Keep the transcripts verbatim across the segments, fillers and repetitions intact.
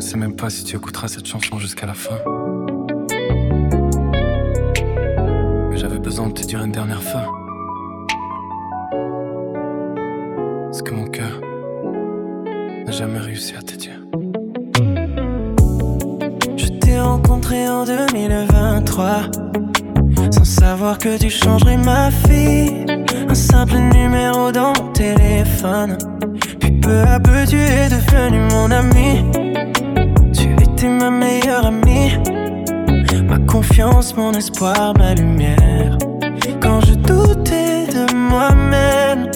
sais même pas si tu écouteras cette chanson jusqu'à la fin. Mais j'avais besoin de te dire une dernière fois. Ce que mon cœur n'a jamais réussi à te dire. Je t'ai rencontré en deux mille vingt-trois, sans savoir que tu changerais ma vie. Un simple numéro dans mon téléphone. Puis peu à peu tu es devenu mon ami. Tu étais ma meilleure amie, ma confiance, mon espoir, ma lumière. Quand je doutais de moi-même,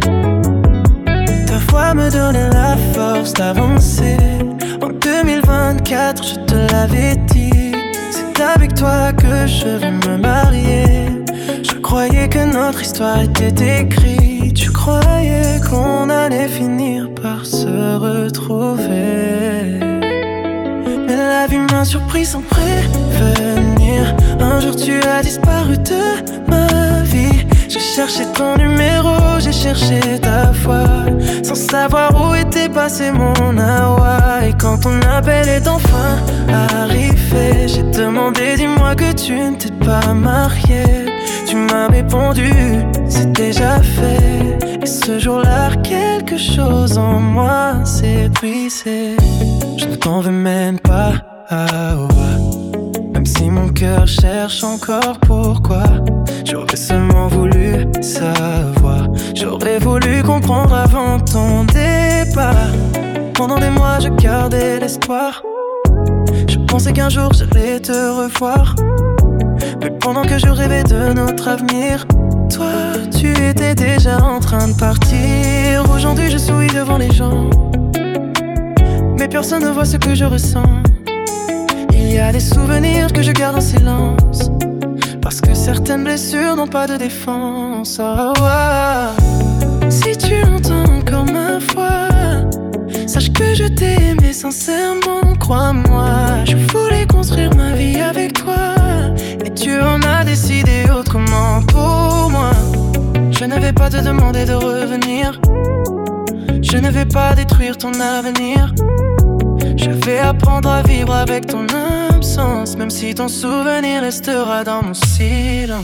ta voix me donnait la force d'avancer. En deux mille vingt-quatre, je te l'avais dit, c'est avec toi que je vais me marier. Je croyais que notre histoire était écrite. Je croyais qu'on allait finir par se retrouver. Mais la vie m'a surpris sans prévenir. Un jour tu as disparu de ma vie. J'ai cherché ton numéro, j'ai cherché ta voix, sans savoir où était passé mon awa. Et quand ton appel est enfin arrivé, j'ai demandé, dis-moi que tu ne t'es pas marié. Tu m'as répondu, c'est déjà fait. Et ce jour-là, quelque chose en moi s'est brisé. Je ne t'en veux même pas, ah, ouais. Même si mon cœur cherche encore pourquoi. J'aurais seulement voulu savoir. J'aurais voulu comprendre avant ton départ. Pendant des mois je gardais l'espoir. Je pensais qu'un jour j'allais te revoir. Mais pendant que je rêvais de notre avenir, toi, tu étais déjà en train de partir. Aujourd'hui je souris devant les gens, mais personne ne voit ce que je ressens. Il y a des souvenirs que je garde en silence, parce que certaines blessures n'ont pas de défense. Oh, oh. Si tu entends encore ma voix, sache que je t'ai aimé sincèrement, crois-moi. Je voulais construire ma vie avec toi, mais tu en as décidé autrement pour moi. Je ne vais pas te demander de revenir, je ne vais pas détruire ton avenir. Je vais apprendre à vivre avec ton absence, même si ton souvenir restera dans mon silence.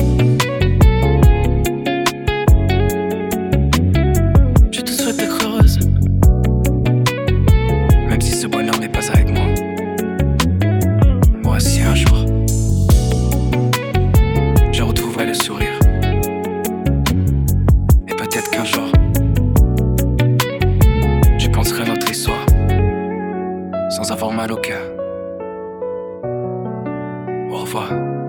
Je te souhaite d'être heureuse, même si ce bonheur n'est pas avec moi. Moi aussi un jour je retrouverai le sourire. Et peut-être qu'un jour je penserai à notre histoire sans avoir mal au cœur. Au revoir.